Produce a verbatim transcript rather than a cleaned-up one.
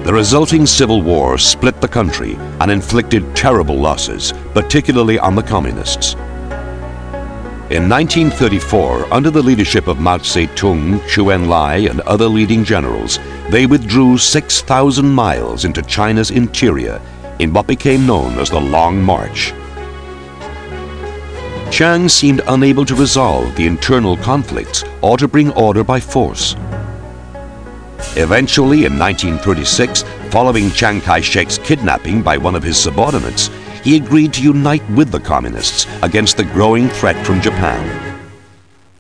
The resulting civil war split the country and inflicted terrible losses, particularly on the communists. In nineteen thirty-four, under the leadership of Mao Zedong, Zhou Enlai, and other leading generals, they withdrew six thousand miles into China's interior in what became known as the Long March. Chiang seemed unable to resolve the internal conflicts or to bring order by force. Eventually, in nineteen thirty-six, following Chiang Kai-shek's kidnapping by one of his subordinates, he agreed to unite with the communists against the growing threat from Japan.